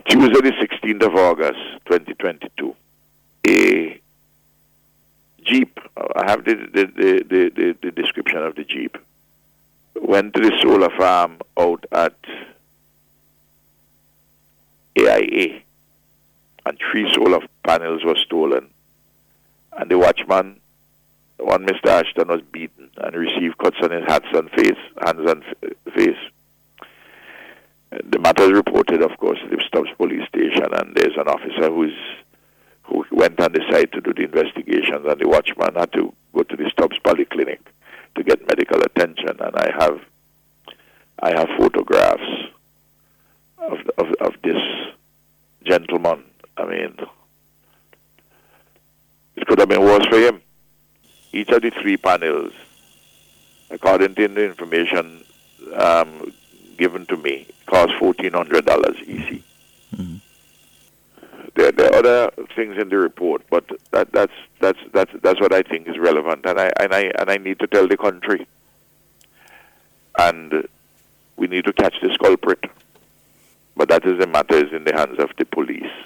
Tuesday, the 16th of August, 2022, a Jeep, I have the description of the Jeep, went to the solar farm out at AIA, and 3 solar panels were stolen. And the watchman, one Mr. Ashton, was beaten and received cuts on his hands and face. The matter is reported, of course, to the Stubbs police station, and there's an officer who went on the site to do the investigations, and the watchman had to go to the Stubbs polyclinic to get medical attention. And I have photographs of this gentleman. I mean, it could have been worse for him. Each of the 3 panels, according to the information given to me, cost $1,400 EC. Mm-hmm. There are other things in the report, but that's what I think is relevant, and I need to tell the country, and we need to catch this culprit. But that is the matter is in the hands of the police.